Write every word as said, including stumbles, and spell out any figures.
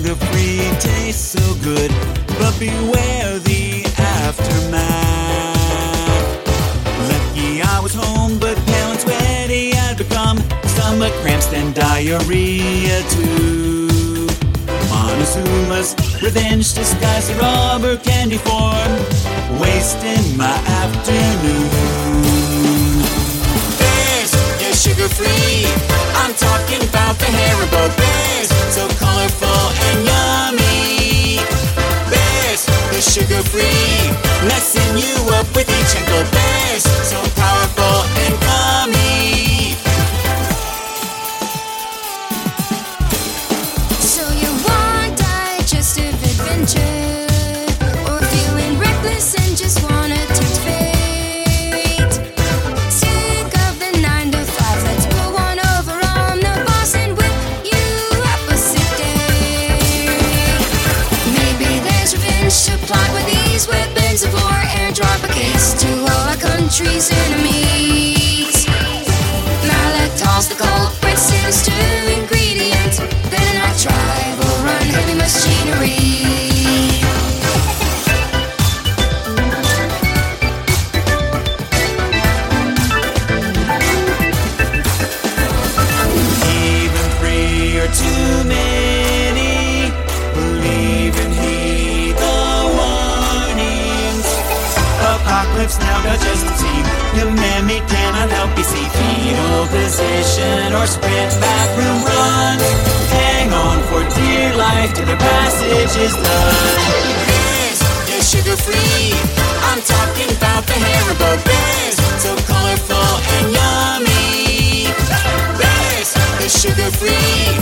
sugar-free tastes so good, but beware the aftermath. Lucky I was home, but pale and sweaty I'd become. Stomach cramps, then diarrhea too. Montezuma's revenge disguised a rubber candy form, wasting my afternoon. Bears, they're sugar-free. I'm talking about the Haribo bears, so colorful and yummy. Bears, they're sugar-free, messing you up with each ankle. Bears, so powerful and gummy. So you want digestive adventure, or feeling reckless and just wanna tempt fate? Sick of the nine to five, let's pull one over on the boss and whip you up a sick day. Maybe there's revenge supplied with these weapons of war. Airdrop a case to all our country's enemies. Maltitol's the culprit, sinister ingredient. Better not drive or run heavy machinery. Even three or too many, believe and heed the warnings. Apocalypse now digestive scene. Command me cannot help you see. Fetal position or sprint bathroom runs. Hang on for dear life till their passage is done. Bears, they're sugar-free. I'm talking about the Haribo bears, so colorful and yummy. Bears, they're sugar-free,